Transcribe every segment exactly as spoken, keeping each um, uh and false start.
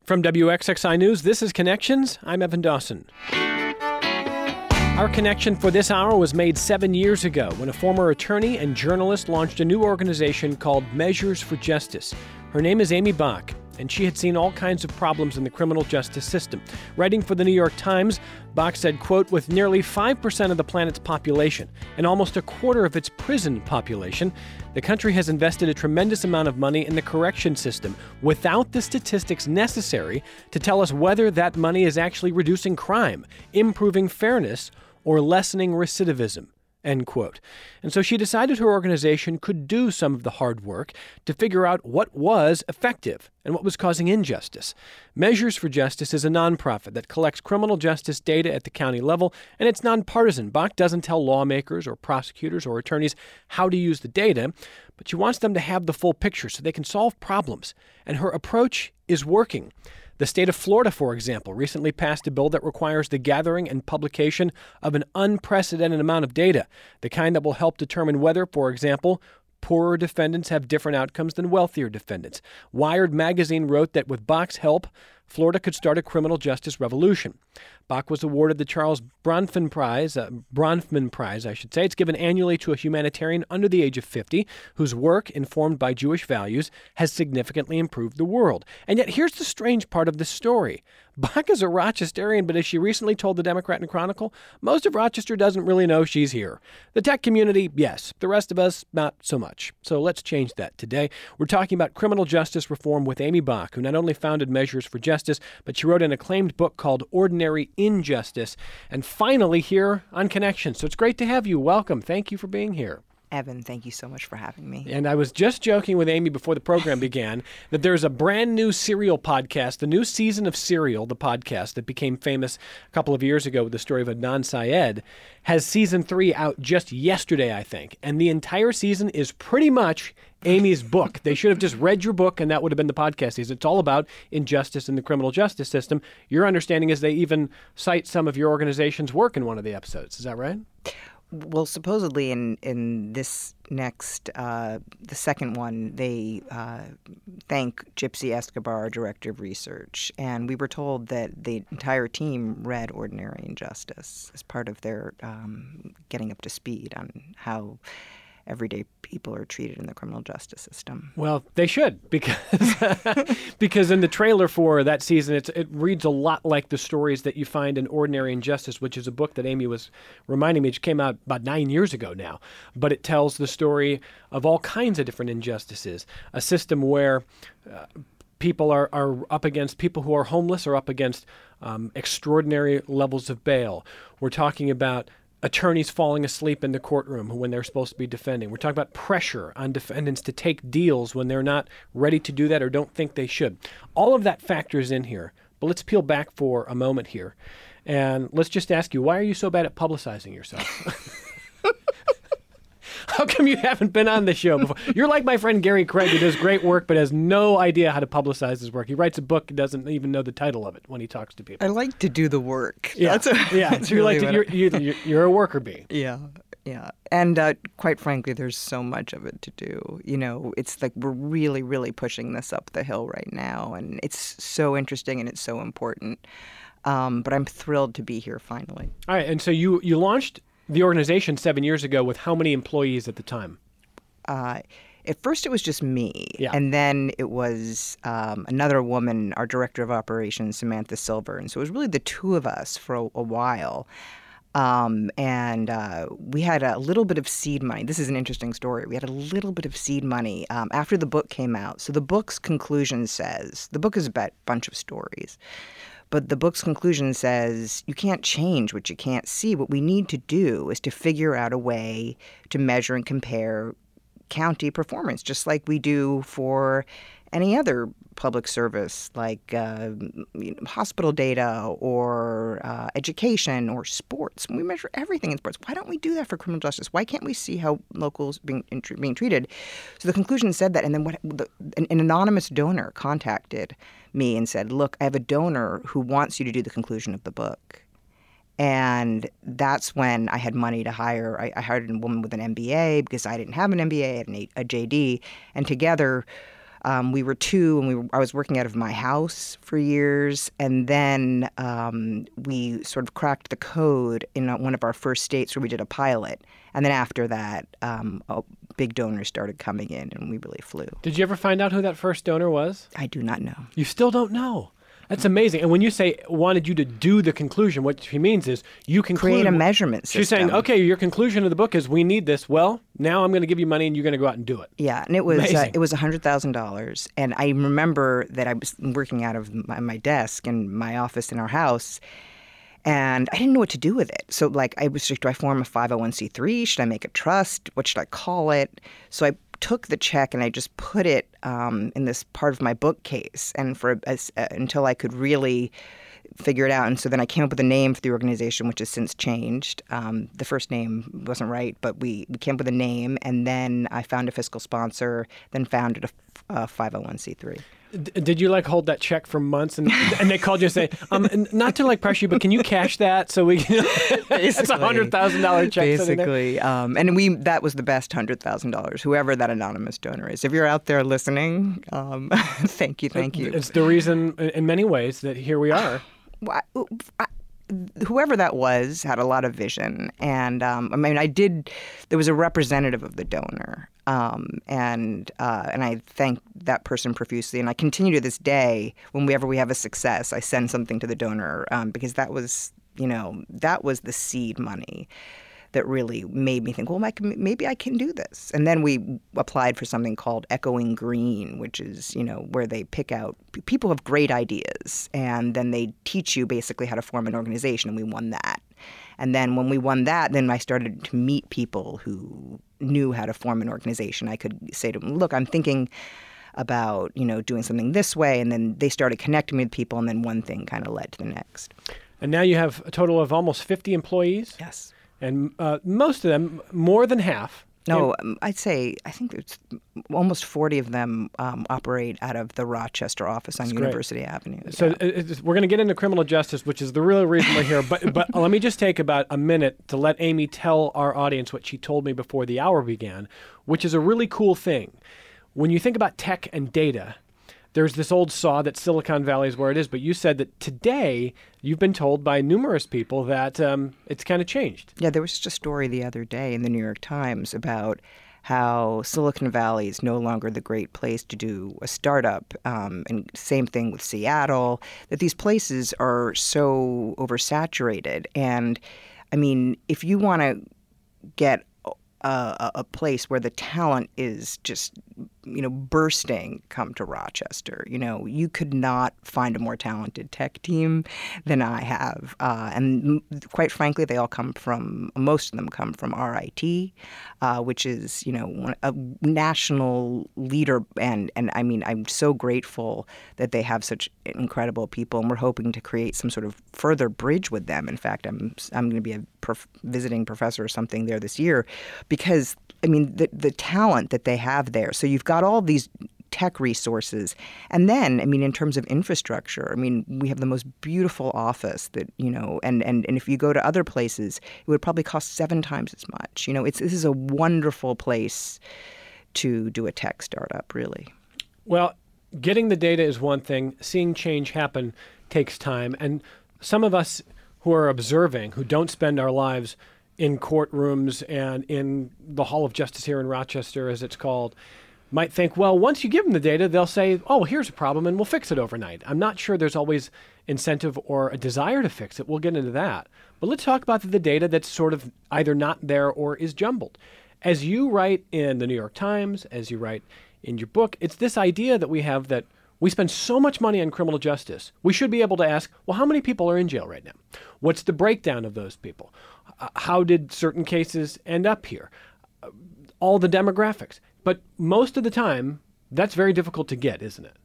From W X X I News, this is Connections. I'm Evan Dawson. Our connection for this hour was made seven years ago when a former attorney and journalist launched a new organization called Measures for Justice. Her name is Amy Bach, and she had seen all kinds of problems in the criminal justice system. Writing for the New York Times, Bach said, quote, with nearly five percent of the planet's population and almost a quarter of its prison population, the country has invested a tremendous amount of money in the correction system without the statistics necessary to tell us whether that money is actually reducing crime, improving fairness, or lessening recidivism. End quote. And so she decided her organization could do some of the hard work to figure out what was effective and what was causing injustice. Measures for Justice is a nonprofit that collects criminal justice data at the county level, and it's nonpartisan. Bach doesn't tell lawmakers or prosecutors or attorneys how to use the data, but she wants them to have the full picture so they can solve problems. And her approach is working. The state of Florida, for example, recently passed a bill that requires the gathering and publication of an unprecedented amount of data, the kind that will help determine whether, for example, poorer defendants have different outcomes than wealthier defendants. Wired magazine wrote that with Bach's help, Florida could start a criminal justice revolution. Bach was awarded the Charles Bronfman Prize, uh, Bronfman Prize, I should say. It's given annually to a humanitarian under the age of fifty whose work, informed by Jewish values, has significantly improved the world. And yet here's the strange part of the story. Bach is a Rochesterian, but as she recently told the Democrat and Chronicle, most of Rochester doesn't really know she's here. The tech community, yes. The rest of us, not so much. So let's change that today. We're talking about criminal justice reform with Amy Bach, who not only founded Measures for Justice, but she wrote an acclaimed book called Ordinary Injustice. And finally here on Connection. So it's great to have you. Welcome. Thank you for being here. Evan, thank you so much for having me. And I was just joking with Amy before the program began that there's a brand new Serial podcast, the new season of Serial, the podcast that became famous a couple of years ago with the story of Adnan Syed, has season three out just yesterday, I think. And the entire season is pretty much Amy's book. They should have just read your book, and that would have been the podcast season. It's all about injustice in the criminal justice system. Your understanding is they even cite some of your organization's work in one of the episodes. Is that right? Well, supposedly in, in this next, uh, the second one, they uh, thank Gypsy Escobar, Director of Research. And we were told that the entire team read Ordinary Injustice as part of their um, getting up to speed on how everyday people are treated in the criminal justice system. Well, they should, because because in the trailer for that season, it's, it reads a lot like the stories that you find in Ordinary Injustice, which is a book that Amy was reminding me, which came out about nine years ago now. But it tells the story of all kinds of different injustices, a system where uh, people are, are up against people who are homeless or up against um, extraordinary levels of bail. We're talking about attorneys falling asleep in the courtroom when they're supposed to be defending. We're talking about pressure on defendants to take deals when they're not ready to do that or don't think they should. All of that factors in here. But let's peel back for a moment here. And let's just ask you, why are you so bad at publicizing yourself? How come you haven't been on the show before? You're like my friend Gary Craig, who does great work but has no idea how to publicize his work. He writes a book and doesn't even know the title of it when he talks to people. I like to do the work. Yeah, that's a, yeah. that's So you're really like to, you're, you're, you're a worker bee. Yeah, yeah. And uh, quite frankly, there's so much of it to do. You know, it's like we're really, really pushing this up the hill right now, and it's so interesting and it's so important. Um, but I'm thrilled to be here finally. All right, and so you you launched the organization seven years ago with how many employees at the time? Uh, at first, it was just me. Yeah. And then it was um, another woman, our director of operations, Samantha Silver. And so it was really the two of us for a, a while. Um, and uh, we had a little bit of seed money. This is an interesting story. We had a little bit of seed money um, after the book came out. So the book's conclusion says, the book is about a bunch of stories. But the book's conclusion says, you can't change what you can't see. What we need to do is to figure out a way to measure and compare county performance, just like we do for any other public service, like uh, you know, hospital data or uh, education or sports. We measure everything in sports. Why don't we do that for criminal justice? Why can't we see how locals being being treated? So the conclusion said that, and then what? The, an, an anonymous donor contacted me and said, "Look, I have a donor who wants you to do the conclusion of the book." And that's when I had money to hire. I, I hired a woman with an M B A because I didn't have an M B A. I had an, a J D, and together Um, we were two, and we were, I was working out of my house for years, and then um, we sort of cracked the code in one of our first states where we did a pilot. And then after that, um, oh, big donors started coming in, and we really flew. Did you ever find out who that first donor was? I do not know. You still don't know? That's amazing. And when you say wanted you to do the conclusion, what he means is you conclude... Create a measurement system. She's saying, okay, your conclusion of the book is we need this. Well, now I'm going to give you money and you're going to go out and do it. Yeah, and it was uh, it was one hundred thousand dollars. And I remember that I was working out of my, my desk in my office in our house, and I didn't know what to do with it. So, like, I was like, do I form a five oh one c three? Should I make a trust? What should I call it? So I took the check and I just put it um, in this part of my bookcase, and for as, uh, until I could really figure it out. And so then I came up with a name for the organization, which has since changed. Um, the first name wasn't right, but we, we came up with a name, and then I found a fiscal sponsor, then founded a, a five oh one c three. D- did you like hold that check for months and and they called you and say, um, not to like pressure you, but can you cash that so we can? It's a hundred thousand dollar check. Basically, um, and we that was the best hundred thousand dollars. Whoever that anonymous donor is, if you're out there listening, um, thank you, thank you. It's the reason, in many ways, that here we are. Well, I, I, whoever that was had a lot of vision, and um, I mean, I did. There was a representative of the donor, um, and uh, and I thank that person profusely. And I continue to this day. Whenever we have a success, I send something to the donor um, because that was, you know, that was the seed money that really made me think, well, maybe I can do this. And then we applied for something called Echoing Green, which is, you know, where they pick out people have great ideas, and then they teach you basically how to form an organization, and we won that. And then when we won that, then I started to meet people who knew how to form an organization. I could say to them, look, I'm thinking about, you know, doing something this way, and then they started connecting me with people, and then one thing kind of led to the next. And now you have a total of almost fifty employees? Yes. And uh, most of them, more than half. No, in- I'd say, I think it's almost forty of them um, operate out of the Rochester office on That's University great. Avenue. So yeah. it's, we're going to get into criminal justice, which is the real reason we're here. But but let me just take about a minute to let Amy tell our audience what she told me before the hour began, which is a really cool thing. When you think about tech and data, there's this old saw that Silicon Valley is where it is, but you said that today you've been told by numerous people that um, it's kind of changed. Yeah, there was just a story the other day in the New York Times about how Silicon Valley is no longer the great place to do a startup. Um, and same thing with Seattle, that these places are so oversaturated. And, I mean, if you want to get a, a place where the talent is just, you know, bursting, come to Rochester. You know, you could not find a more talented tech team than I have. Uh, and quite frankly, they all come from, most of them come from R I T, uh, which is, you know, a national leader. And, and I mean, I'm so grateful that they have such incredible people. And we're hoping to create some sort of further bridge with them. In fact, I'm, I'm going to be a prof- visiting professor or something there this year. Because, I mean, the the talent that they have there. So you've got all these tech resources. And then, I mean, in terms of infrastructure, I mean, we have the most beautiful office that, you know, and, and, and if you go to other places, it would probably cost seven times as much. You know, it's this is a wonderful place to do a tech startup, really. Well, getting the data is one thing. Seeing change happen takes time. And some of us who are observing, who don't spend our lives in courtrooms and in the Hall of Justice here in Rochester, as it's called, might think, well, once you give them the data, they'll say, oh, here's a problem, and we'll fix it overnight. I'm not sure there's always incentive or a desire to fix it. We'll get into that. But let's talk about the data that's sort of either not there or is jumbled. As you write in the New York Times, as you write in your book, it's this idea that we have that we spend so much money on criminal justice. We should be able to ask, well, how many people are in jail right now? What's the breakdown of those people? Uh, how did certain cases end up here? Uh, all the demographics. But most of the time, that's very difficult to get, isn't it?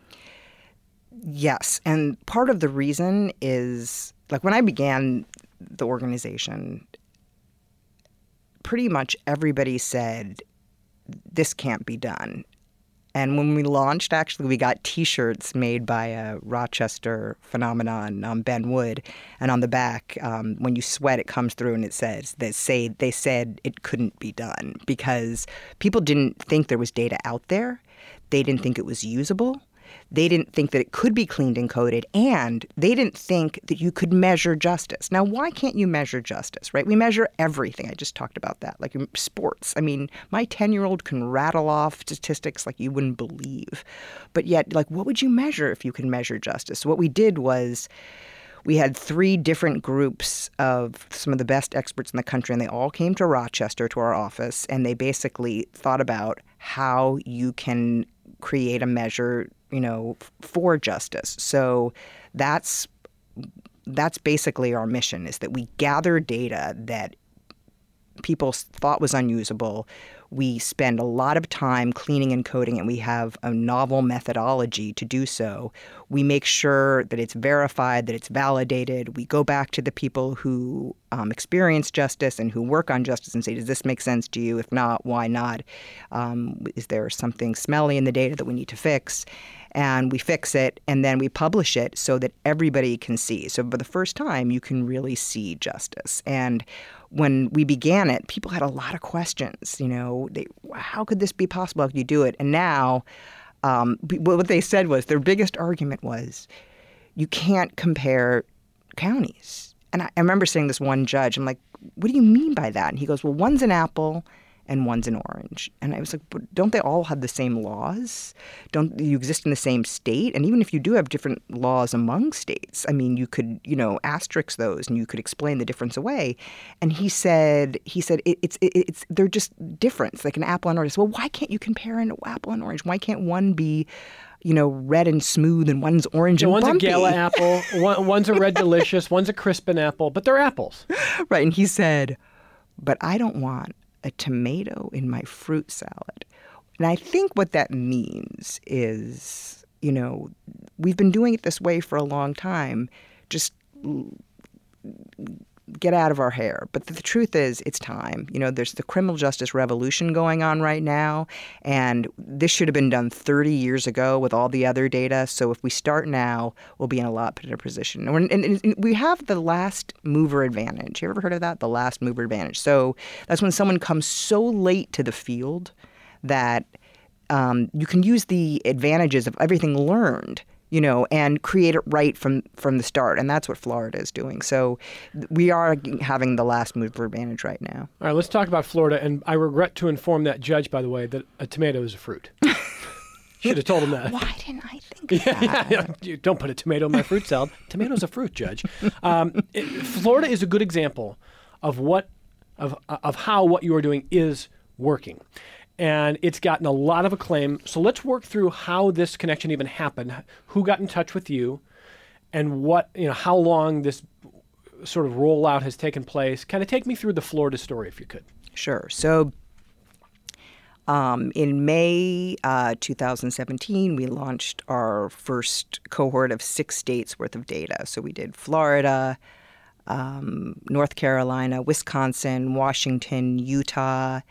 Yes. And part of the reason is, like, when I began the organization, pretty much everybody said, this can't be done. And when we launched, actually, we got T-shirts made by a Rochester phenomenon, um, Ben Wood, and on the back, um, when you sweat, it comes through and it says they say they said it couldn't be done because people didn't think there was data out there. They didn't think it was usable. They didn't think that it could be cleaned and coded, and they didn't think that you could measure justice. Now, why can't you measure justice, right? We measure everything. I just talked about that, like sports. I mean, my ten-year-old can rattle off statistics like you wouldn't believe. But yet, like, what would you measure if you could measure justice? So what we did was we had three different groups of some of the best experts in the country, and they all came to Rochester to our office, and they basically thought about how you can create a measure, you know, for justice. So that's that's basically our mission, is that we gather data that people thought was unusable. We spend a lot of time cleaning and coding, and we have a novel methodology to do so. We make sure that it's verified, that it's validated. We go back to the people who um, experience justice and who work on justice and say, does this make sense to you? If not, why not? Um, is there something smelly in the data that we need to fix? And we fix it, and then we publish it so that everybody can see. So for the first time, you can really see justice. And when we began it, people had a lot of questions. You know, they, how could this be possible? How could you do it? And now, um, what they said was, their biggest argument was, you can't compare counties. And I, I remember saying this one judge, I'm like, what do you mean by that? And he goes, well, one's an apple and one's an orange. And I was like, but don't they all have the same laws? Don't you exist in the same state? And even if you do have different laws among states, I mean, you could, you know, asterisk those and you could explain the difference away. And he said, he said, it, it's, it, it's, they're just different. It's like an apple and orange. Well, why can't you compare an apple and orange? Why can't one be, you know, red and smooth and one's orange and one's bumpy? One's a gala apple, one, one's a red delicious, one's a crispin apple, but they're apples. Right. And he said, but I don't want a tomato in my fruit salad. And I think what that means is, you know, we've been doing it this way for a long time. Just get out of our hair. But the truth is, it's time. You know, there's the criminal justice revolution going on right now, and this should have been done thirty years ago with all the other data. So if we start now, we'll be in a lot better position. And, we're, and, and we have the last mover advantage. You ever heard of that? The last mover advantage. So that's when someone comes so late to the field that um, you can use the advantages of everything learned, you know, and create it right from, from the start. And that's what Florida is doing. So we are having the last mover advantage right now. All right, let's talk about Florida. And I regret to inform that judge, by the way, that a tomato is a fruit. Should have told him that. Why didn't I think of yeah, that? Yeah, yeah. Don't put a tomato in my fruit salad. Tomato's a fruit, Judge. Um, it, Florida is a good example of what, of of how what you are doing is working. And it's gotten a lot of acclaim. So let's work through how this connection even happened, who got in touch with you, and what, you know, how long this sort of rollout has taken place. Kind of take me through the Florida story, if you could. Sure. So um, in May uh, two thousand seventeen, we launched our first cohort of six states worth of data. So we did Florida, um, North Carolina, Wisconsin, Washington, Utah,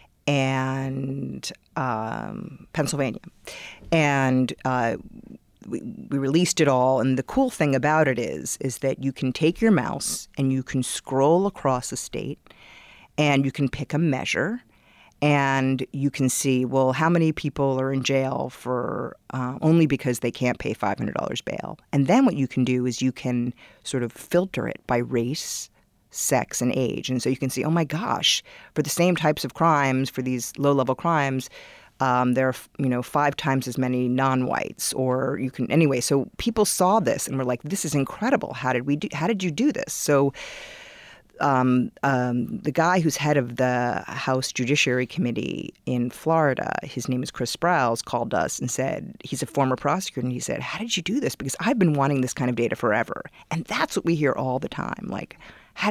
and um, Pennsylvania. And uh, we, we released it all. And the cool thing about it is, is that you can take your mouse and you can scroll across a state and you can pick a measure and you can see, well, how many people are in jail for uh, only because they can't pay five hundred dollars bail. And then what you can do is you can sort of filter it by race, sex, and age. And so you can see, oh my gosh, for the same types of crimes, for these low-level crimes, um, there are, you know, five times as many non-whites. Or you can, anyway, so people saw this and were like, this is incredible. How did we do, how did you do this? So um, um, the guy who's head of the House Judiciary Committee in Florida, his name is Chris Sprowls, called us and said, he's a former prosecutor, and he said, how did you do this? Because I've been wanting this kind of data forever. And that's what we hear all the time. Like, How,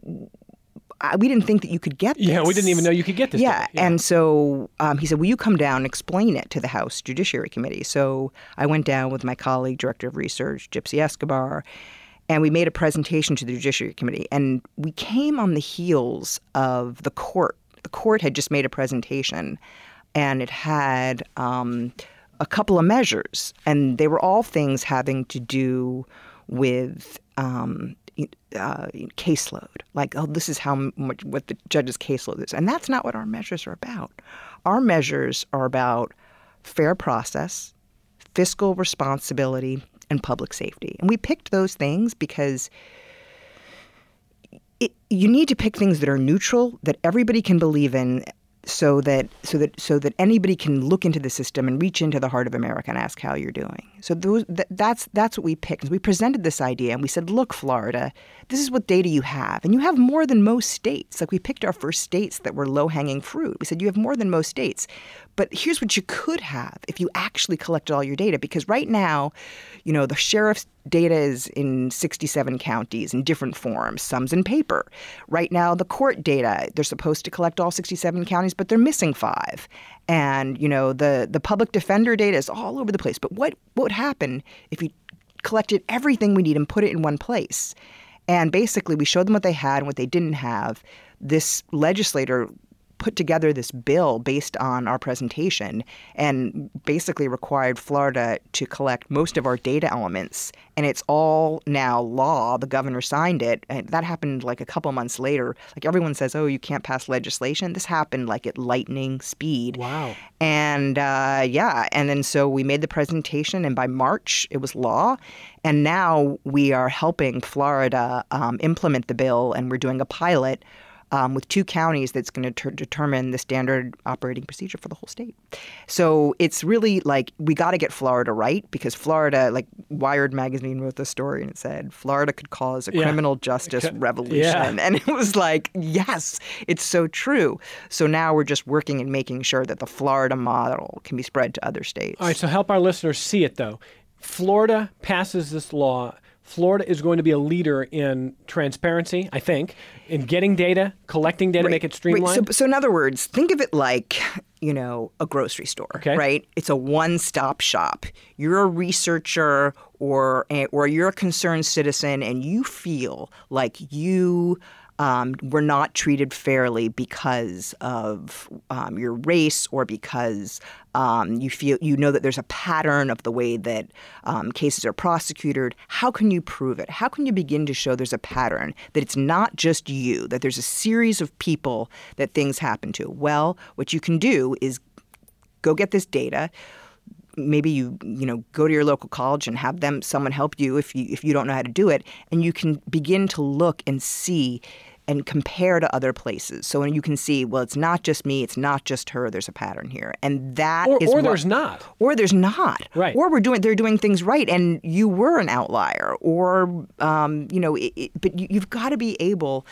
I, we didn't think that you could get this. Yeah, we didn't even know you could get this. Yeah, yeah. And so um, he said, will you come down and explain it to the House Judiciary Committee? So I went down with my colleague, Director of Research, Gypsy Escobar, and we made a presentation to the Judiciary Committee. And we came on the heels of the court. The court had just made a presentation, and it had um, a couple of measures. And they were all things having to do with um, Uh, caseload, like, oh, this is how much what the judge's caseload is. And that's not what our measures are about. Our measures are about fair process, fiscal responsibility, and public safety. And we picked those things because it, you need to pick things that are neutral, that everybody can believe in, so that so that so that anybody can look into the system and reach into the heart of America and ask how you're doing. So those, th- that's that's what we picked. We presented this idea and we said, look, Florida, this is what data you have, and you have more than most states. Like, we picked our first states that were low-hanging fruit. We said you have more than most states, but here's what you could have if you actually collected all your data. Because right now, you know, the sheriff's data is in sixty-seven counties in different forms. Some's in paper. Right now, the court data, they're supposed to collect all sixty-seven counties, but they're missing five. And, you know, the, the public defender data is all over the place. But what, what would happen if you collected everything we need and put it in one place? And basically, we showed them what they had and what they didn't have. This legislator put together this bill based on our presentation and basically required Florida to collect most of our data elements. And it's all now law. The governor signed it. And that happened like a couple months later. Like, everyone says, oh, you can't pass legislation. This happened like at lightning speed. Wow. And uh, yeah, and then so we made the presentation, and by March it was law. And now we are helping Florida um, implement the bill, and we're doing a pilot Um, with two counties that's going to ter- determine the standard operating procedure for the whole state. So it's really like, we got to get Florida right, because Florida, like Wired magazine wrote the story and it said, Florida could cause a yeah. criminal justice C- revolution. Yeah. And it was like, yes, it's so true. So now we're just working and making sure that the Florida model can be spread to other states. All right, so help our listeners see it, though. Florida passes this law. Florida is going to be a leader in transparency, I think, in getting data, collecting data, Right. make it streamlined. Right. So, so in other words, think of it like, you know, a grocery store, Okay. right? It's a one-stop shop. You're a researcher or or you're a concerned citizen, and you feel like you Um, were not treated fairly because of um, your race, or because um, you feel you know that there's a pattern of the way that um, cases are prosecuted. How can you prove it? How can you begin to show there's a pattern, that it's not just you, that there's a series of people that things happen to? Well, what you can do is go get this data. Maybe you you know go to your local college and have them someone help you if you if you don't know how to do it, and you can begin to look and see and compare to other places. So when you can see, well, it's not just me, it's not just her, there's a pattern here. And that or is or what, there's not. Or there's not. Right. Or we're doing they're doing things right, and you were an outlier. Or um, you know, it, it, but you, you've got to be able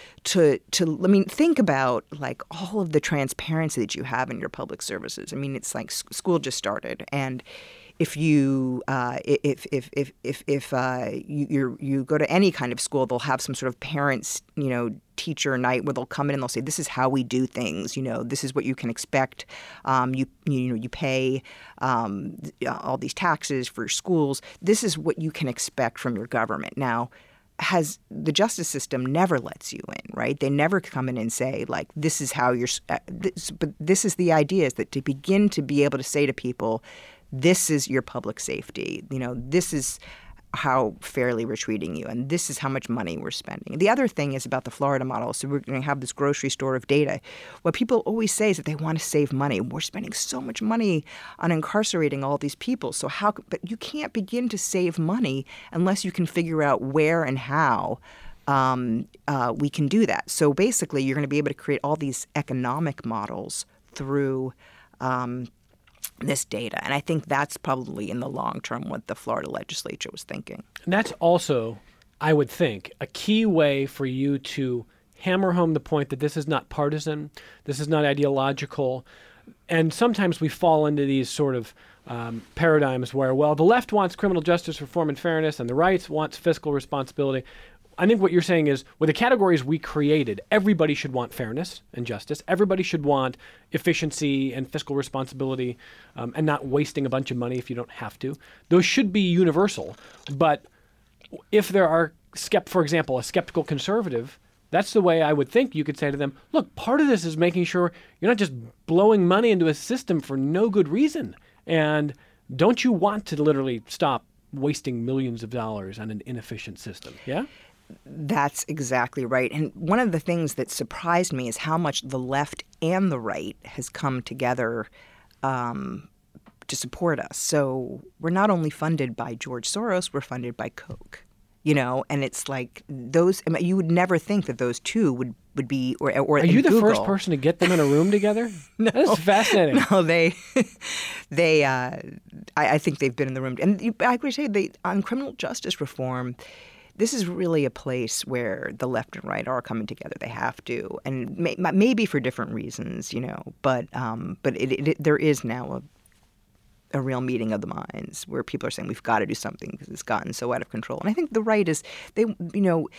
to to I mean, think about like all of the transparency that you have in your public services. I mean, it's like s- school just started, and if you uh, if if if if if uh, you you're, you go to any kind of school, they'll have some sort of parents, you know, teacher night where they'll come in and they'll say, "This is how we do things. You know, this is what you can expect. Um, you you know, you pay um, all these taxes for your schools. This is what you can expect from your government." Now, has the justice system never lets you in, right? They never come in and say, like, this is how you're uh, this, but this is the idea, is that to begin to be able to say to people, this is your public safety. You know, this is how fairly we're treating you, and this is how much money we're spending. The other thing is about the Florida model. So we're going to have this grocery store of data. What people always say is that they want to save money. We're spending so much money on incarcerating all these people. So how? But you can't begin to save money unless you can figure out where and how um, uh, we can do that. So basically, you're going to be able to create all these economic models through Um, this data. And I think that's probably in the long term what the Florida legislature was thinking. And that's also, I would think, a key way for you to hammer home the point that this is not partisan, this is not ideological. And sometimes we fall into these sort of um, paradigms where, well, the left wants criminal justice reform and fairness, and the right wants fiscal responsibility. I think what you're saying is, with the categories we created, everybody should want fairness and justice. Everybody should want efficiency and fiscal responsibility, um, and not wasting a bunch of money if you don't have to. Those should be universal. But if there are, skept, for example, a skeptical conservative, that's the way I would think you could say to them, look, part of this is making sure you're not just blowing money into a system for no good reason. And don't you want to literally stop wasting millions of dollars on an inefficient system? Yeah? That's exactly right. And one of the things that surprised me is how much the left and the right has come together um, to support us. So we're not only funded by George Soros, we're funded by Coke. You know, and it's like those. I mean, you would never think that those two would, would be. Or, or are you the Google. first person to get them in a room together? No, that's fascinating. No, they, they. Uh, I, I think they've been in the room, and I would say they on criminal justice reform. This is really a place where the left and right are coming together. They have to, and may, maybe for different reasons, you know. But um, but it, it, there is now a. a real meeting of the minds where people are saying we've got to do something because it's gotten so out of control. And I think the right is they, you know,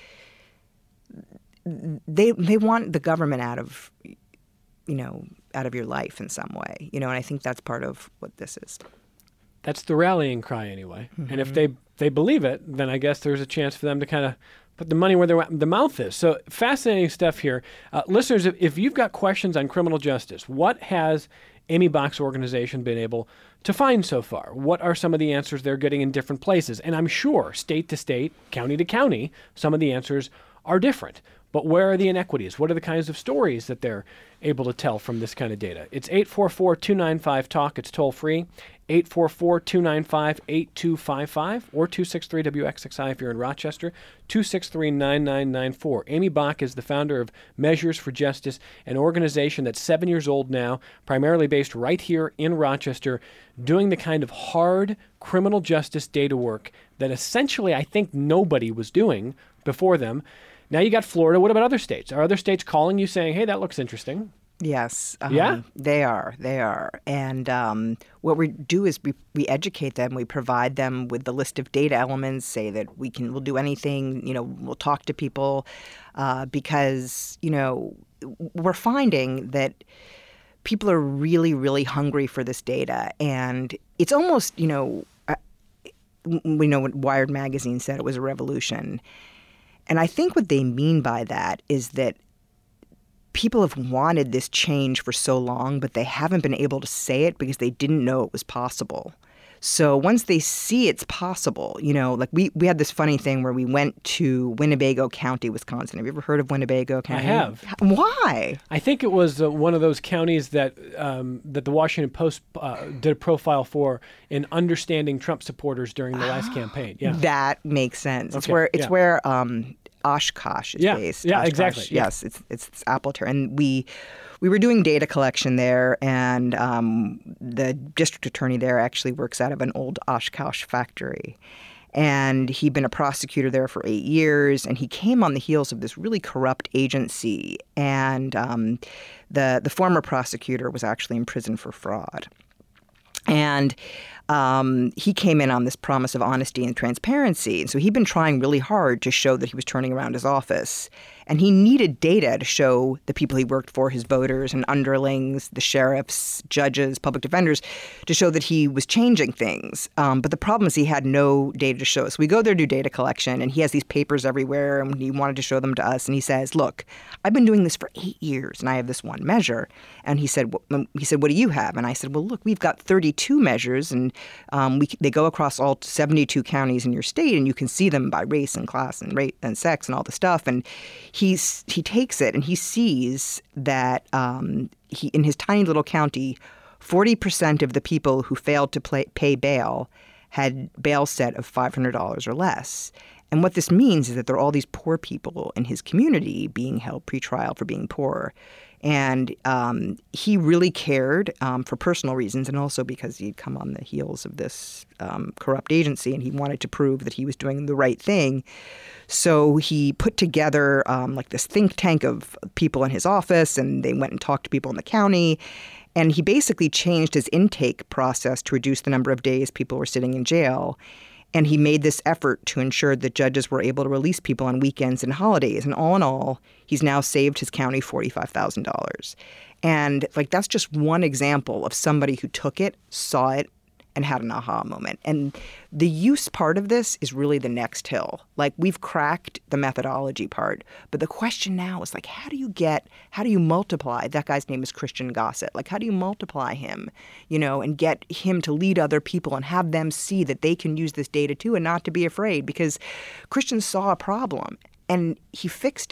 they they want the government out of, you know, out of your life in some way, you know. And I think that's part of what this is. That's the rallying cry, anyway. Mm-hmm. And if they they believe it, then I guess there's a chance for them to kind of put the money where their the mouth is. So fascinating stuff here, uh, listeners. If, if you've got questions on criminal justice, what has Amy Bach's organization been able to find so far? What are some of the answers they're getting in different places? And I'm sure state to state, county to county, some of the answers are different. But where are the inequities? What are the kinds of stories that they're able to tell from this kind of data? It's eight four four, two nine five, talk. It's toll free. eight four four, two nine five, eight two five five or two six three W X X I if you're in Rochester, two six three, nine nine nine four. Amy Bach is the founder of Measures for Justice, an organization that's seven years old now, primarily based right here in Rochester, doing the kind of hard criminal justice data work that essentially I think nobody was doing before them. Now you got Florida. What about other states? Are other states calling you saying, hey, that looks interesting? Yes. Um, yeah? They are. They are. And um, what we do is we, we educate them. We provide them with the list of data elements, say that we can, we'll do anything, you know, we'll talk to people uh, because, you know, we're finding that people are really, really hungry for this data. And it's almost, you know, uh, we know what Wired magazine said, it was a revolution. And I think what they mean by that is that people have wanted this change for so long, but they haven't been able to say it because they didn't know it was possible. So once they see it's possible, you know, like we, we had this funny thing where we went to Winnebago County, Wisconsin. Have you ever heard of Winnebago County? I have. Why? I think it was uh, one of those counties that um, that the Washington Post uh, did a profile for in understanding Trump supporters during the last campaign. Yeah, that makes sense. It's okay. where it's yeah. where um, Oshkosh is yeah. based. Yeah, Oshkosh. exactly. Yeah. Yes, it's, it's it's Appleton, and we. We were doing data collection there, and um, the district attorney there actually works out of an old Oshkosh factory. And he'd been a prosecutor there for eight years, and he came on the heels of this really corrupt agency. And um, the the former prosecutor was actually in prison for fraud. And um, he came in on this promise of honesty and transparency. And so he'd been trying really hard to show that he was turning around his office. And he needed data to show the people he worked for, his voters and underlings, the sheriffs, judges, public defenders, to show that he was changing things. Um, but the problem is he had no data to show. So we go there to do data collection, and he has these papers everywhere, and he wanted to show them to us. And he says, look, I've been doing this for eight years, and I have this one measure. And he said, he said, what do you have? And I said, well, look, we've got thirty-two measures, and um, we, they go across all seventy-two counties in your state, and you can see them by race and class and rate and sex and all the stuff. And He's, he takes it and he sees that um, he, in his tiny little county, forty percent of the people who failed to play, pay bail had bail set of five hundred dollars or less. And what this means is that there are all these poor people in his community being held pretrial for being poor. And um, he really cared um, for personal reasons, and also because he'd come on the heels of this um, corrupt agency, and he wanted to prove that he was doing the right thing. So he put together um, like this think tank of people in his office, and they went and talked to people in the county. And he basically changed his intake process to reduce the number of days people were sitting in jail. And he made this effort to ensure that judges were able to release people on weekends and holidays. And all in all, he's now saved his county forty-five thousand dollars. And like that's just one example of somebody who took it, saw it, and had an aha moment. And the use part of this is really the next hill. Like we've cracked the methodology part, but the question now is like, how do you get, how do you multiply? That guy's name is Christian Gossett. Like, how do you multiply him, you know, and get him to lead other people and have them see that they can use this data too and not to be afraid? Because Christian saw a problem and he fixed it.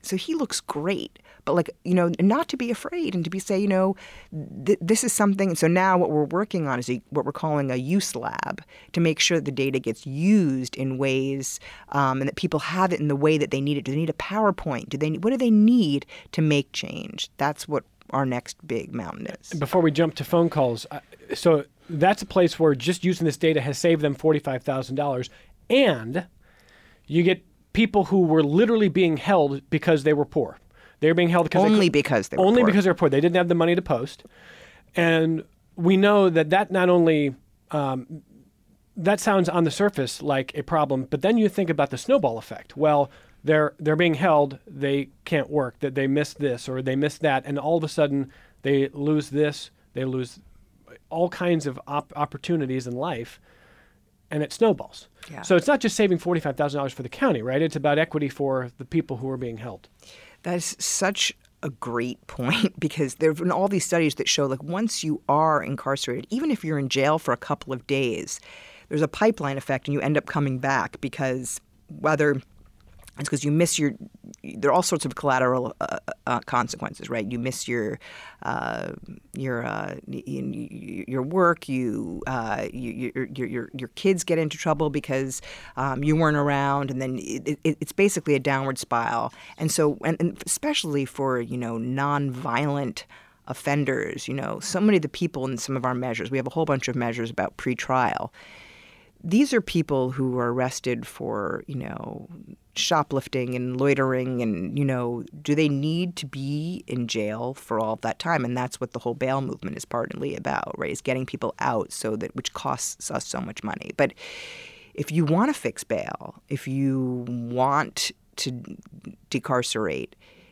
So he looks great. But, like, you know, not to be afraid and to be say, you know, th- this is something. So now what we're working on is a, what we're calling a use lab to make sure that the data gets used in ways um, and that people have it in the way that they need it. Do they need a PowerPoint? Do they? What do they need to make change? That's what our next big mountain is. Before we jump to phone calls, uh, so that's a place where just using this data has saved them forty-five thousand dollars. And you get people who were literally being held because they were poor. They were being held because only they because they were only poor. because they were poor. They didn't have the money to post, and we know that that not only um, that sounds on the surface like a problem, but then you think about the snowball effect. Well, they're they're being held. They can't work. That they missed this or they missed that, and all of a sudden they lose this. They lose all kinds of op- opportunities in life, and it snowballs. Yeah. So it's not just saving forty-five thousand dollars for the county, right? It's about equity for the people who are being held. That is such a great point because there have been all these studies that show, like, once you are incarcerated, even if you're in jail for a couple of days, there's a pipeline effect and you end up coming back because whether it's because you miss your – there are all sorts of collateral uh, uh, consequences, right? You miss your uh, your uh, your work. You, uh, you your, your your your kids get into trouble because um, you weren't around, and then it, it, it's basically a downward spiral. And so, and, and especially for you know nonviolent offenders, you know, so many of the people in some of our measures, we have a whole bunch of measures about pretrial. These are people who are arrested for, you know, shoplifting and loitering and, you know, do they need to be in jail for all of that time? And that's what the whole bail movement is partly about, right, is getting people out so that, which costs us so much money. But if you want to fix bail, if you want to decarcerate,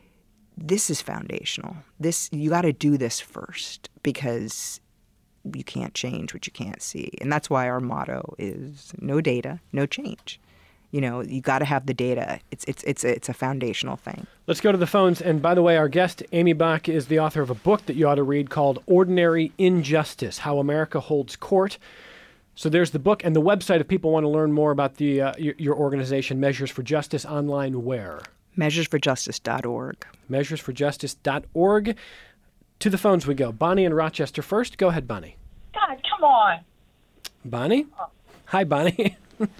this is foundational. This, you got to do this first because you can't change what you can't see. And that's why our motto is no data, no change. You know, you got to have the data. It's it's it's it's a foundational thing. Let's go to the phones. And by the way, our guest, Amy Bach, is the author of a book that you ought to read called Ordinary Injustice, How America Holds Court. So there's the book and the website if people want to learn more about the uh, your, your organization, Measures for Justice, online where? measures for justice dot org. measures for justice dot org. To the phones we go. Bonnie in Rochester first. Go ahead, Bonnie. God, come on. Bonnie? Hi, Bonnie.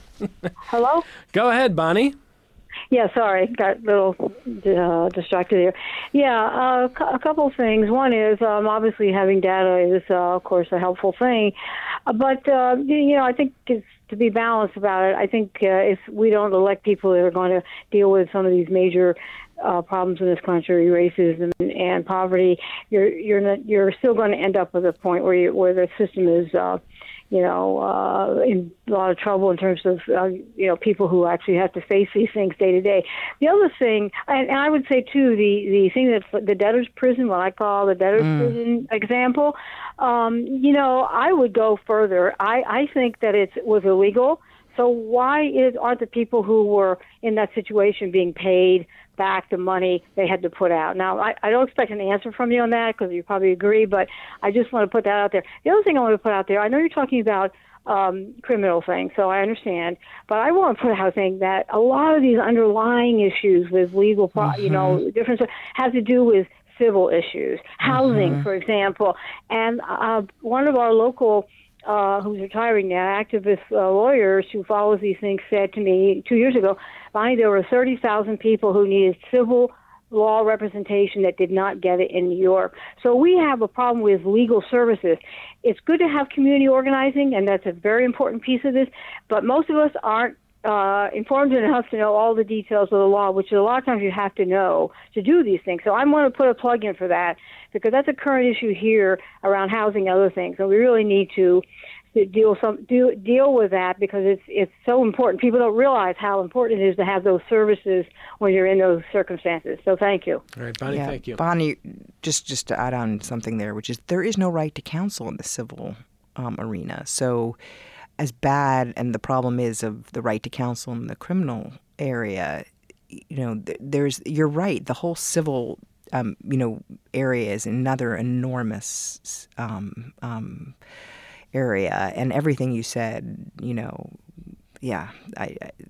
Hello? Go ahead, Bonnie. Yeah, sorry. Got a little uh, distracted here. Yeah, uh, a couple of things. One is um, obviously having data is, uh, of course, a helpful thing. Uh, but, uh, you know, I think it's, to be balanced about it, I think uh, if we don't elect people that are going to deal with some of these major Uh, problems in this country, racism and poverty, you're you're not, you're still going to end up with a point where you, where the system is, uh, you know, uh, in a lot of trouble in terms of uh, you know people who actually have to face these things day to day. The other thing, and, and I would say too, the the thing that's the debtor's prison, what I call the debtor's mm. prison example. Um, you know, I would go further. I I think that it was illegal. So why is, aren't the people who were in that situation being paid back the money they had to put out? Now, I, I don't expect an answer from you on that because you probably agree, but I just want to put that out there. The other thing I want to put out there, I know you're talking about um, criminal things, so I understand, but I want to put out saying that a lot of these underlying issues with legal, pro- mm-hmm. you know, different have to do with civil issues, housing, mm-hmm. for example. And uh, one of our local Uh, who's retiring now, activist uh, lawyers who follows these things said to me two years ago, Bonnie, there were thirty thousand people who needed civil law representation that did not get it in New York. So we have a problem with legal services. It's good to have community organizing, and that's a very important piece of this, but most of us aren't uh, informed enough to know all the details of the law, which a lot of times you have to know to do these things. So I'm going to put a plug in for that because that's a current issue here around housing and other things, and we really need to deal some do, deal with that because it's it's so important. People don't realize how important it is to have those services when you're in those circumstances. So thank you. All right, Bonnie, yeah, thank you. Bonnie, just, just to add on something there, which is there is no right to counsel in the civil um, arena. So as bad, and the problem is of the right to counsel in the criminal area, you know, there's you're right. The whole civil, um, you know, area is another enormous um, um, area, and everything you said, you know, yeah, I, I,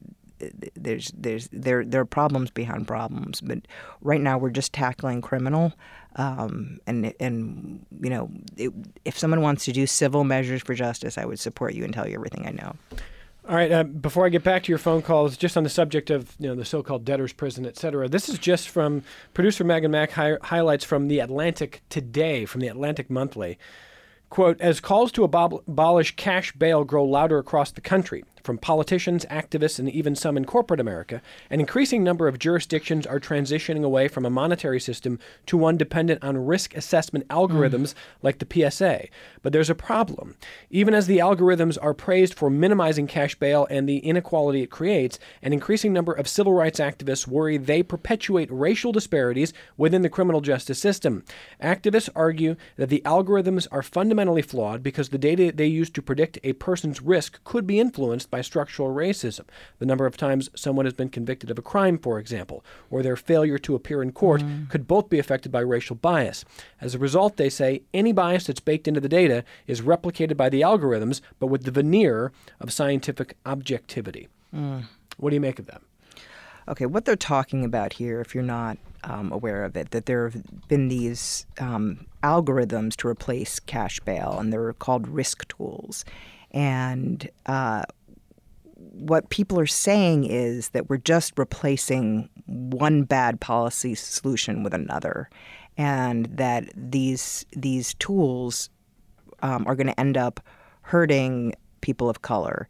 there's there's there there are problems behind problems. But right now we're just tackling criminal, um, and and you know it, if someone wants to do civil measures for justice, I would support you and tell you everything I know. All right. Uh, before I get back to your phone calls, just on the subject of you know the so-called debtor's prison, et cetera, this is just from producer Megan Mack hi- highlights from The Atlantic today, from The Atlantic Monthly. Quote, as calls to abol- abolish cash bail grow louder across the country, from politicians, activists, and even some in corporate America, an increasing number of jurisdictions are transitioning away from a monetary system to one dependent on risk assessment algorithms mm. like the P S A. But there's a problem. Even as the algorithms are praised for minimizing cash bail and the inequality it creates, an increasing number of civil rights activists worry they perpetuate racial disparities within the criminal justice system. Activists argue that the algorithms are fundamentally flawed because the data they use to predict a person's risk could be influenced by structural racism, the number of times someone has been convicted of a crime, for example, or their failure to appear in court mm. could both be affected by racial bias. As a result, they say, any bias that's baked into the data is replicated by the algorithms, but with the veneer of scientific objectivity. Mm. What do you make of that? Okay, what they're talking about here, if you're not um, aware of it, that there have been these um, algorithms to replace cash bail, and they're called risk tools. And uh, what people are saying is that we're just replacing one bad policy solution with another, and that these these tools um, are going to end up hurting people of color.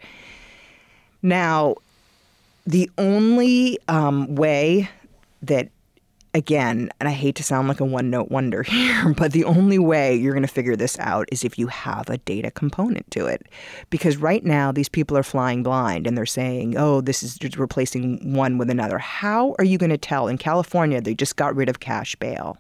Now, the only um, way that, again, and I hate to sound like a one-note wonder here, but the only way you're going to figure this out is if you have a data component to it. Because right now, these people are flying blind, and they're saying, oh, this is just replacing one with another. How are you going to tell? In California, they just got rid of cash bail.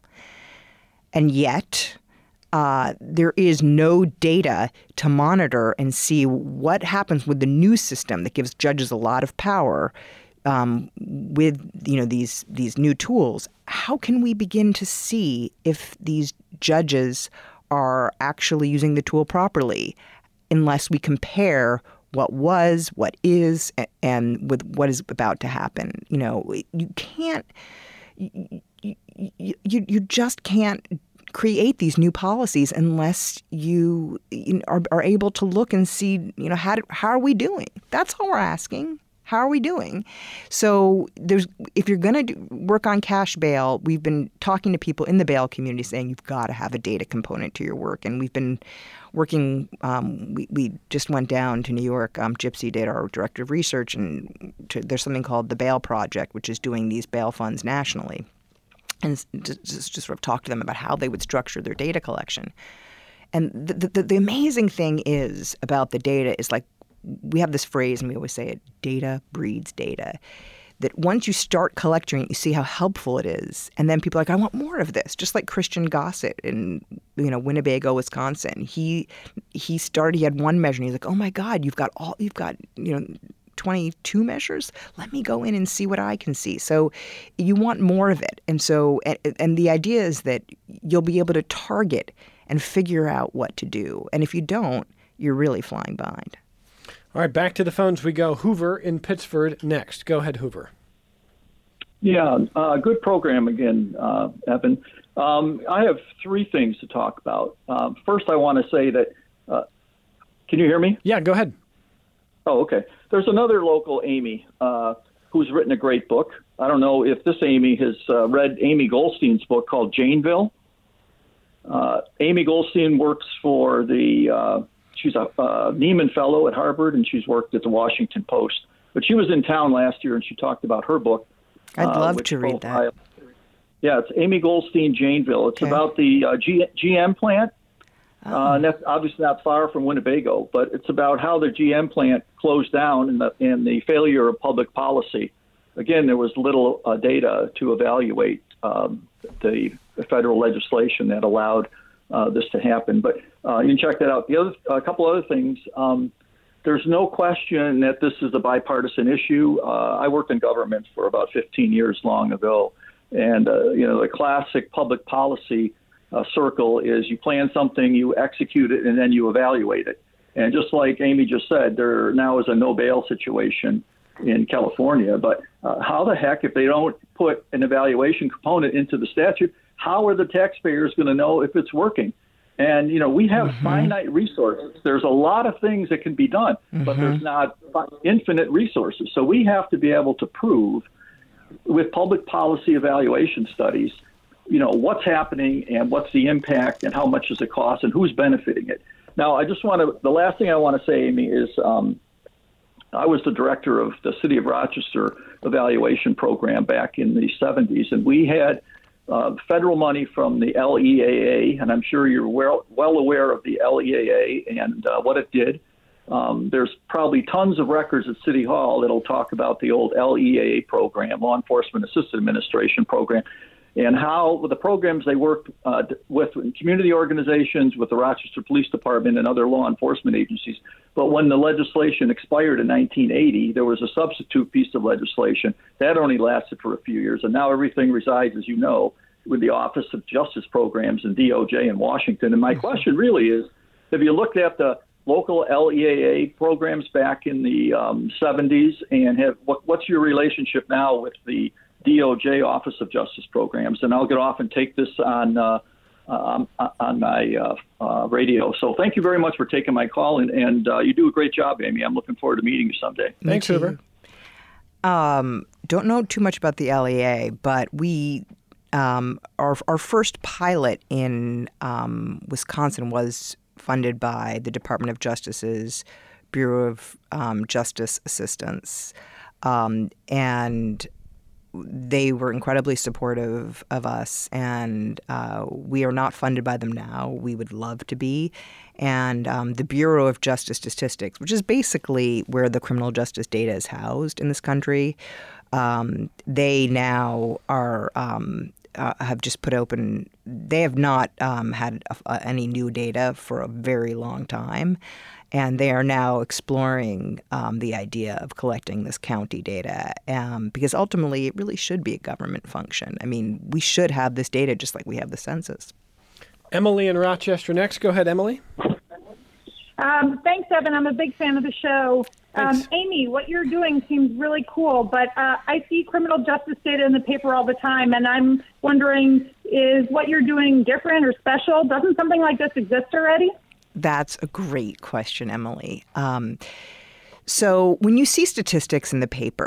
And yet, uh, there is no data to monitor and see what happens with the new system that gives judges a lot of power um, with you know these these new tools. How can we begin to see if these judges are actually using the tool properly unless we compare what was, what is, and with what is about to happen? You know, you can't, you, you, you just can't create these new policies unless you, you know, are, are able to look and see, you know, how do, how are we doing? That's all we're asking. How are we doing? So there's, if you're going to work on cash bail, we've been talking to people in the bail community saying you've got to have a data component to your work. And we've been working, um, we, we just went down to New York. Um, Gypsy did, our director of research, and to, there's something called the Bail Project, which is doing these bail funds nationally. And just, just sort of talk to them about how they would structure their data collection. And the, the, the amazing thing is about the data is, like, we have this phrase, and we always say it, data breeds data. That once you start collecting it, you see how helpful it is. And then people are like, I want more of this. Just like Christian Gossett in, you know, Winnebago, Wisconsin. He he started, he had one measure, and he's like, oh my God, you've got all, you've got, you know, twenty-two measures. Let me go in and see what I can see. So you want more of it. And so, and, and the idea is that you'll be able to target and figure out what to do. And if you don't, you're really flying behind. All right, back to the phones we go. Hoover in Pittsford next. Go ahead, Hoover. Yeah, uh, good program again, uh, Evan. Um, I have three things to talk about. Um, first, I want to say that, uh, can you hear me? Yeah, go ahead. Oh, okay. There's another local Amy uh, who's written a great book. I don't know if this Amy has uh, read Amy Goldstein's book called Janeville. Uh, Amy Goldstein works for the, uh, she's a uh, Neiman Fellow at Harvard, and she's worked at the Washington Post. But she was in town last year, and she talked about her book. I'd uh, love to read that. Yeah, it's Amy Goldstein, Janeville. It's okay. about the uh, G- GM plant. Oh. Uh, and that's obviously not far from Winnebago, but it's about how the G M plant closed down and the, and the failure of public policy. Again, there was little uh, data to evaluate um, the, the federal legislation that allowed uh, this to happen. But uh, you can check that out. The other, a couple other things. Um, there's no question that this is a bipartisan issue. Uh, I worked in government for about fifteen years long ago, and uh, you know the classic public policy Uh, circle is you plan something, you execute it, and then you evaluate it. And just like Amy just said, there now is a no bail situation. in California. But uh, how the heck, if they don't put an evaluation component into the statute, how are the taxpayers going to know if it's working? And, you know, we have mm-hmm. finite resources. There's a lot of things that can be done, mm-hmm. but there's not infinite resources. So we have to be able to prove with public policy evaluation studies, you know, what's happening and what's the impact and how much does it cost and who's benefiting it. Now, I just want to, the last thing I want to say, Amy, is um, I was the director of the City of Rochester evaluation program back in the seventies, and we had uh, federal money from the L E A A, and I'm sure you're well, well aware of the L E A A and uh, what it did. Um, there's probably tons of records at City Hall that'll talk about the old L E A A program, Law Enforcement Assisted Administration program, and how with the programs they worked uh, with community organizations, with the Rochester Police Department and other law enforcement agencies. But when the legislation expired in nineteen eighty, there was a substitute piece of legislation that only lasted for a few years. And now everything resides, as you know, with the Office of Justice Programs and D O J in Washington. And my question really is, have you looked at the local L E A A programs back in the um, seventies, and have what, what's your relationship now with the D O J Office of Justice Programs? And I'll get off and take this on uh, um, on my uh, uh, radio. So thank you very much for taking my call, and, and uh, you do a great job, Amy. I'm looking forward to meeting you someday. Thanks, Hoover. Um, don't know too much about the L E A A, but we um, our our first pilot in um, Wisconsin was funded by the Department of Justice's Bureau of um, Justice Assistance, um, and they were incredibly supportive of us, and uh, we are not funded by them now. We would love to be. And um, the Bureau of Justice Statistics, which is basically where the criminal justice data is housed in this country, um, they now are um, uh, have just put open. They have not um, had uh, any new data for a very long time. And they are now exploring um, the idea of collecting this county data um, because ultimately it really should be a government function. I mean, we should have this data just like we have the census. Emily in Rochester next. Go ahead, Emily. Um, thanks, Evan. I'm a big fan of the show. Um, Amy, what you're doing seems really cool, but uh, I see criminal justice data in the paper all the time, and I'm wondering, is what you're doing different or special? Doesn't something like this exist already? That's a great question, Emily. Um, so when you see statistics in the paper,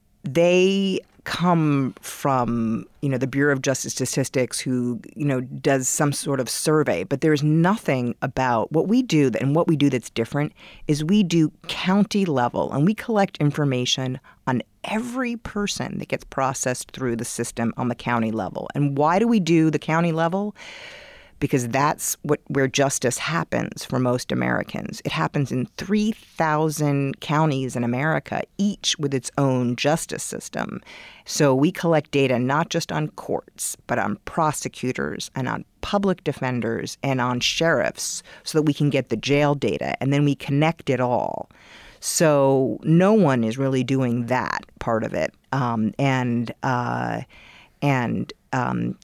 they come from, you know, the Bureau of Justice Statistics, who, you know, does some sort of survey. But there's nothing about what we do, and what we do that's different is we do county level, and we collect information on every person that gets processed through the system on the county level. And why do we do the county level? Because that's what where justice happens for most Americans. It happens in three thousand counties in America, each with its own justice system. So we collect data not just on courts, but on prosecutors and on public defenders and on sheriffs so that we can get the jail data, and then we connect it all. So no one is really doing that part of it. Um, and uh, and um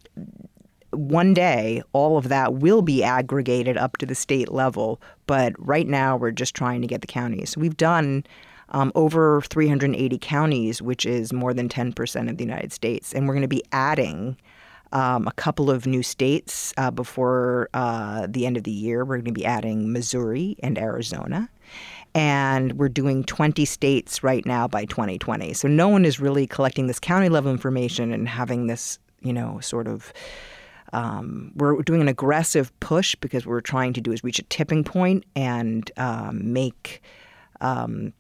one day, all of that will be aggregated up to the state level, but right now we're just trying to get the counties. We've done um, over three hundred eighty counties, which is more than ten percent of the United States, and we're going to be adding um, a couple of new states uh, before uh, the end of the year. We're going to be adding Missouri and Arizona, and we're doing twenty states right now by twenty twenty. So no one is really collecting this county-level information and having this, you know, sort of Um, we're doing an aggressive push because what we're trying to do is reach a tipping point and um, make um,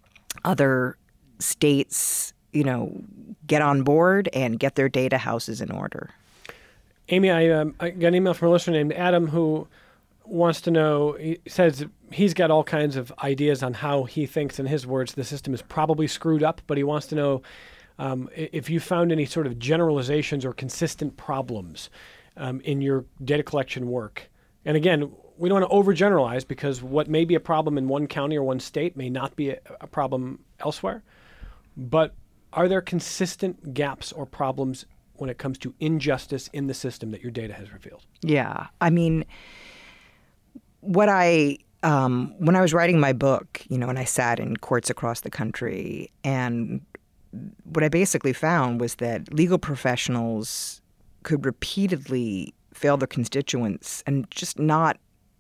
other states, you know, get on board and get their data houses in order. Amy, I, um, I got an email from a listener named Adam who wants to know, he says he's got all kinds of ideas on how he thinks, in his words, the system is probably screwed up, but he wants to know um, if you found any sort of generalizations or consistent problems Um, in your data collection work. And again, we don't want to overgeneralize because what may be a problem in one county or one state may not be a, a problem elsewhere. But are there consistent gaps or problems when it comes to injustice in the system that your data has revealed? Yeah. I mean, what I um, when I was writing my book, you know, and I sat in courts across the country, and what I basically found was that legal professionals could repeatedly fail their constituents and just not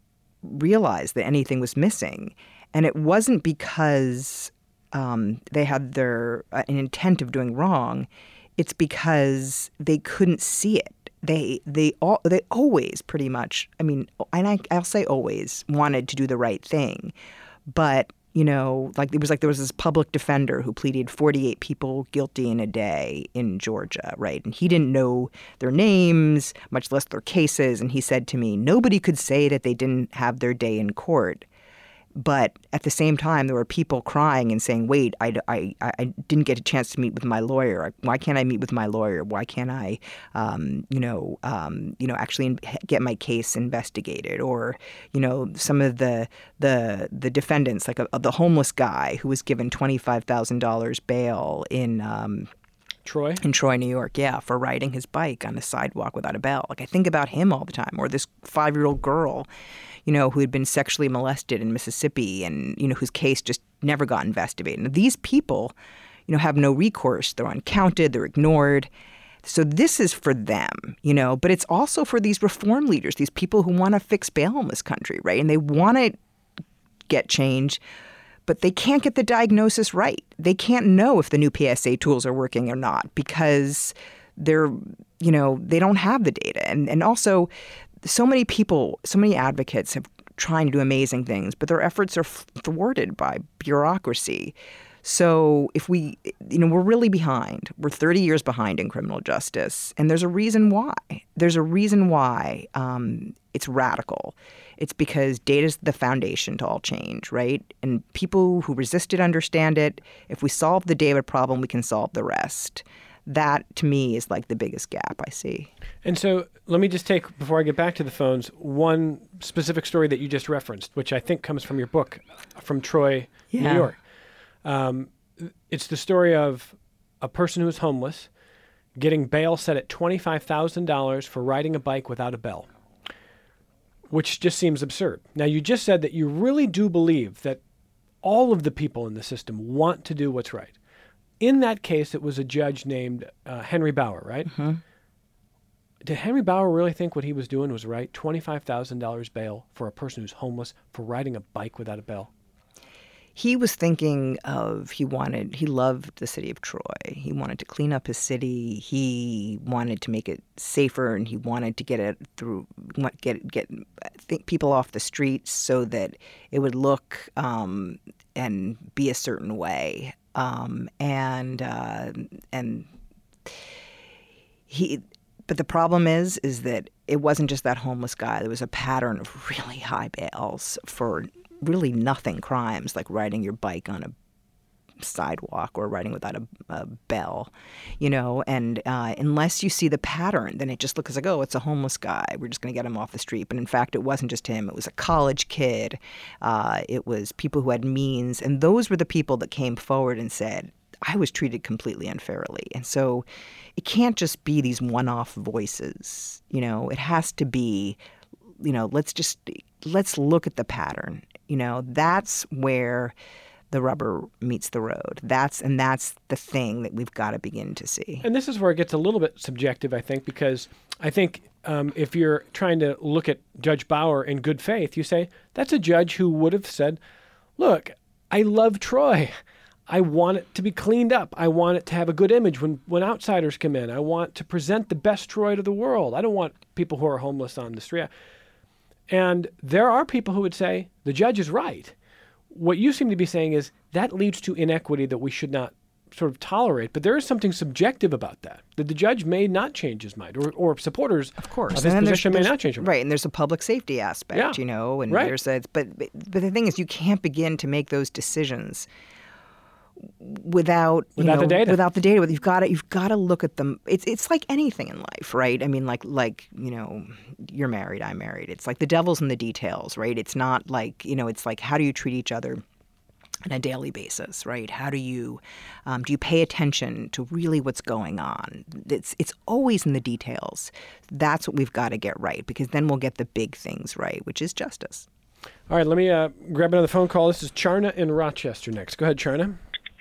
realize that anything was missing. And it wasn't because um, they had their uh, an intent of doing wrong. It's because they couldn't see it. They they all they always pretty much. I mean, and I, I'll say always wanted to do the right thing, but you know, like it was like there was this public defender who pleaded forty-eight people guilty in a day in Georgia, right? And he didn't know their names, much less their cases. And he said to me, nobody could say that they didn't have their day in court. But at the same time, there were people crying and saying, wait, I, I, I didn't get a chance to meet with my lawyer. Why can't I meet with my lawyer? Why can't I, um, you know, um, you know, actually get my case investigated? Or, you know, some of the the the defendants, like a, the homeless guy who was given twenty-five thousand dollars bail in um, Troy? In Troy, New York, yeah, for riding his bike on the sidewalk without a bell. Like, I think about him all the time. Or this five-year-old girl, you know, who had been sexually molested in Mississippi and, you know, whose case just never got investigated. And these people, you know, have no recourse. They're uncounted. They're ignored. So this is for them, you know, but it's also for these reform leaders, these people who want to fix bail in this country, right? And they want to get change, but they can't get the diagnosis right. They can't know if the new P S A tools are working or not because they're, you know, they don't have the data. And and also, so many people, so many advocates have trying to do amazing things, but their efforts are thwarted by bureaucracy. So if we, you know, we're really behind. We're thirty years behind in criminal justice. And there's a reason why. There's a reason why um, it's radical. It's because data is the foundation to all change, right? And people who resist it understand it. If we solve the data problem, we can solve the rest. That, to me, is like the biggest gap I see. And so let me just take, before I get back to the phones, one specific story that you just referenced, which I think comes from your book, from Troy, yeah. New York. Um, it's the story of a person who's homeless getting bail set at twenty-five thousand dollars for riding a bike without a bell, which just seems absurd. Now, you just said that you really do believe that all of the people in the system want to do what's right. In that case, it was a judge named uh, Henry Bauer, right? Mm-hmm. Did Henry Bauer really think what he was doing was right? twenty-five thousand dollars bail for a person who's homeless for riding a bike without a bell? He was thinking of, he wanted, he loved the city of Troy. He wanted to clean up his city. He wanted to make it safer, and he wanted to get it through, get get think people off the streets so that it would look um, and be a certain way. Um, and uh, and he, but the problem is, is that it wasn't just that homeless guy. There was a pattern of really high bails for really nothing crimes, like riding your bike on a sidewalk or riding without a, a bell, you know. And uh, unless you see the pattern, then it just looks like, oh, it's a homeless guy. We're just going to get him off the street. But in fact, it wasn't just him. It was a college kid. Uh, it was people who had means. And those were the people that came forward and said, I was treated completely unfairly. And so it can't just be these one-off voices. You know, it has to be, you know, let's just, let's look at the pattern. You know, that's where the rubber meets the road. That's and that's the thing that we've got to begin to see. And this is where it gets a little bit subjective, I think, because I think um, if you're trying to look at Judge Bauer in good faith, you say, that's a judge who would have said, look, I love Troy. I want it to be cleaned up. I want it to have a good image when, when outsiders come in. I want to present the best Troy to the world. I don't want people who are homeless on the street. And there are people who would say, the judge is right. What you seem to be saying is that leads to inequity that we should not sort of tolerate. But there is something subjective about that, that the judge may not change his mind, or, or supporters of, course. of his and position there's, may there's, not change their mind. Right, and there's a public safety aspect, yeah. you know. And right. there's a, but, but the thing is, you can't begin to make those decisions without you without know, the data. Without the data, you've got to you've got to look at them. It's it's like anything in life, right? I mean, like like you know, you're married, I'm married. It's like the devil's in the details, right? It's not like you know, it's like how do you treat each other on a daily basis, right? How do you um, do you pay attention to really what's going on? It's it's always in the details. That's what we've got to get right, because then we'll get the big things right, which is justice. All right, let me uh, grab another phone call. This is Charna in Rochester next. Go ahead, Charna.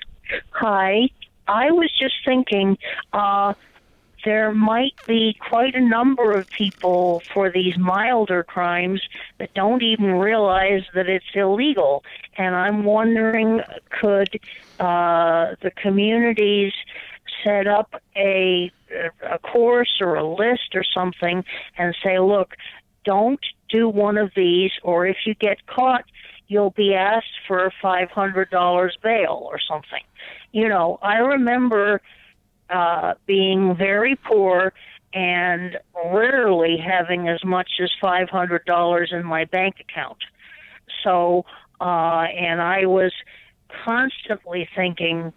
Hi. I was just thinking uh, there might be quite a number of people for these milder crimes that don't even realize that it's illegal. And I'm wondering, could uh, the communities set up a, a course or a list or something and say, look, don't do one of these, or if you get caught, you'll be asked for a five hundred dollars bail or something. You know, I remember uh, being very poor and rarely having as much as five hundred dollars in my bank account. So, uh, and I was constantly thinking,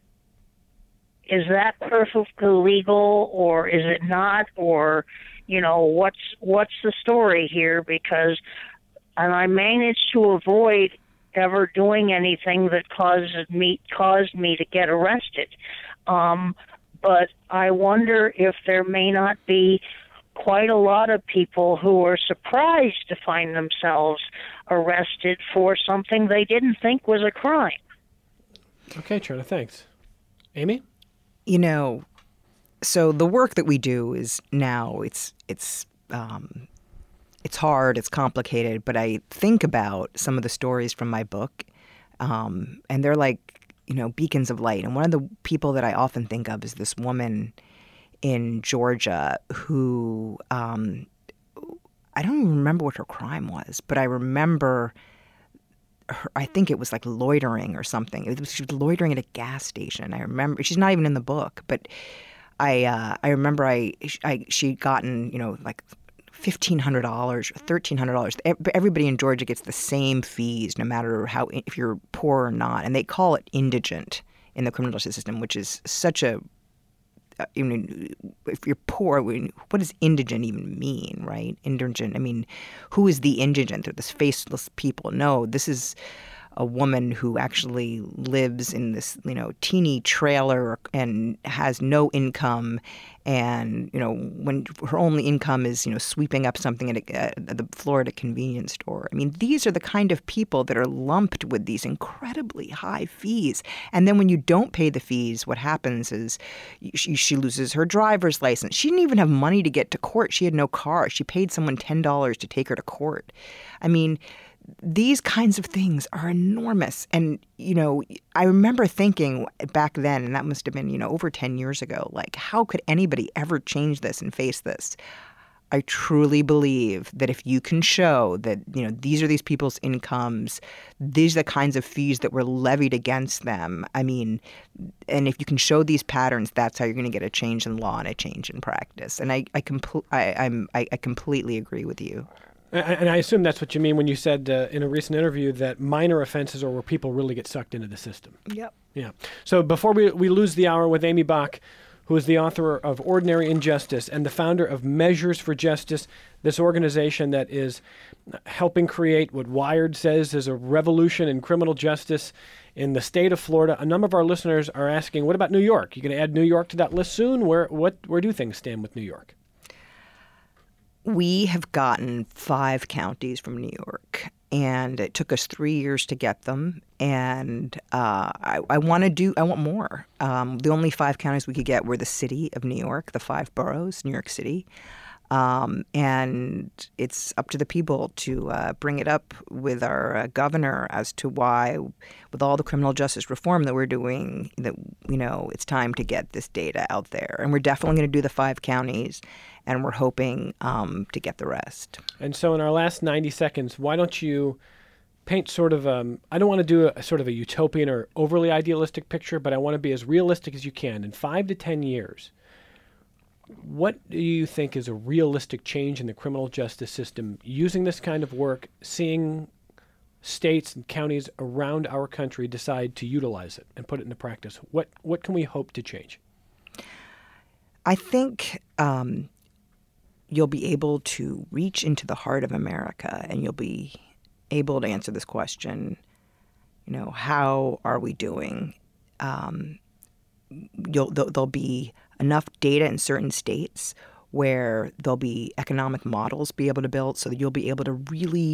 is that perfectly legal or is it not? Or, you know, what's what's the story here? Because, and I managed to avoid ever doing anything that caused me caused me to get arrested. Um, but I wonder if there may not be quite a lot of people who are surprised to find themselves arrested for something they didn't think was a crime. Okay, Trina, thanks. Amy? You know, so the work that we do is now it's it's um, it's hard, it's complicated, but I think about some of the stories from my book, um, and they're like, you know, beacons of light. And one of the people that I often think of is this woman in Georgia who um, I don't even remember what her crime was, but I remember. Her, I think it was like loitering or something. It was, she was loitering at a gas station. I remember she's not even in the book, but I uh, I remember I, I she'd gotten, you know, like fifteen hundred dollars or thirteen hundred dollars. Everybody in Georgia gets the same fees, no matter how if you're poor or not, and they call it indigent in the criminal justice system, which is such a I mean, if you're poor, what does indigent even mean, right? Indigent, I mean, who is the indigent? They're this faceless people. No, this is a woman who actually lives in this, you know, teeny trailer and has no income. And, you know, when her only income is, you know, sweeping up something at, a, at the floor at a convenience store. I mean, these are the kind of people that are lumped with these incredibly high fees. And then when you don't pay the fees, what happens is she, she loses her driver's license. She didn't even have money to get to court. She had no car. She paid someone ten dollars to take her to court. I mean, these kinds of things are enormous. And, you know, I remember thinking back then, and that must have been, you know, over ten years ago, like, how could anybody ever change this and face this? I truly believe that if you can show that, you know, these are these people's incomes, these are the kinds of fees that were levied against them. I mean, and if you can show these patterns, that's how you're going to get a change in law and a change in practice. And I, I, compl- I, I'm, I, I completely agree with you. And I assume that's what you mean when you said uh, in a recent interview that minor offenses are where people really get sucked into the system. Yep. Yeah. So before we, we lose the hour with Amy Bach, who is the author of Ordinary Injustice and the founder of Measures for Justice, this organization that is helping create what Wired says is a revolution in criminal justice in the state of Florida. A number of our listeners are asking, what about New York? You going to add New York to that list soon? Where, what, where do things stand with New York? We have gotten five counties from New York, and it took us three years to get them. And uh, I, I want to do. I want more. Um, the only five counties we could get were the city of New York, the five boroughs, New York City. Um, and it's up to the people to uh, bring it up with our uh, governor as to why, with all the criminal justice reform that we're doing, that, you know, it's time to get this data out there. And we're definitely going to do the five counties, and we're hoping um, to get the rest. And so in our last ninety seconds, why don't you paint sort of, um, I don't want to do a, a sort of a utopian or overly idealistic picture, but I want to be as realistic as you can. In five to ten years, what do you think is a realistic change in the criminal justice system using this kind of work, seeing states and counties around our country decide to utilize it and put it into practice? What what can we hope to change? I think um, you'll be able to reach into the heart of America, and you'll be able to answer this question, you know, how are we doing? Um, you'll, there'll be enough data in certain states where there'll be economic models be able to build so that you'll be able to really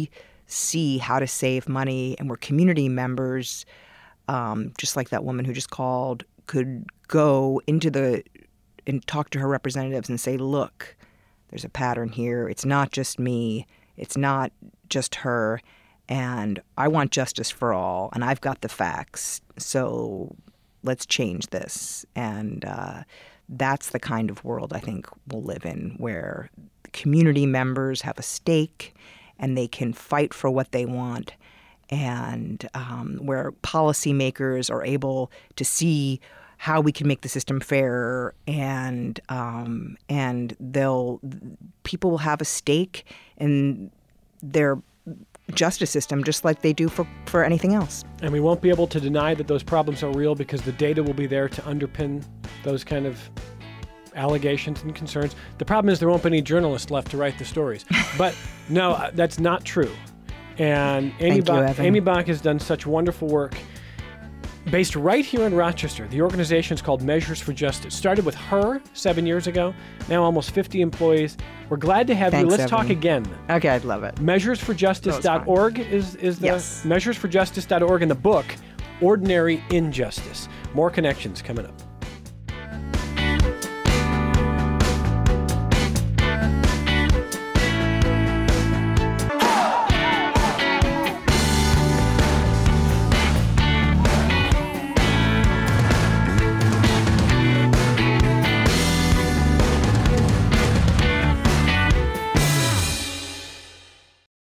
see how to save money and where community members, um, just like that woman who just called, could go into the and talk to her representatives and say, look, there's a pattern here. It's not just me. It's not just her. And I want justice for all, and I've got the facts. So let's change this. And uh, that's the kind of world I think we'll live in, where community members have a stake and they can fight for what they want, and um, where policymakers are able to see how we can make the system fairer, and um, and they'll people will have a stake in their justice system just like they do for, for anything else. And we won't be able to deny that those problems are real because the data will be there to underpin those kind of allegations and concerns. The problem is there won't be any journalists left to write the stories. But no, that's not true. And Amy Bach, Amy Bach has done such wonderful work based right here in Rochester. The organization is called Measures for Justice. Started with her seven years ago. Now almost fifty employees. We're glad to have Thanks, you. Let's Evan. talk again. Okay, I'd love it. measures for justice dot org is, is the yes. measures for justice dot org, and the book, Ordinary Injustice. More connections coming up.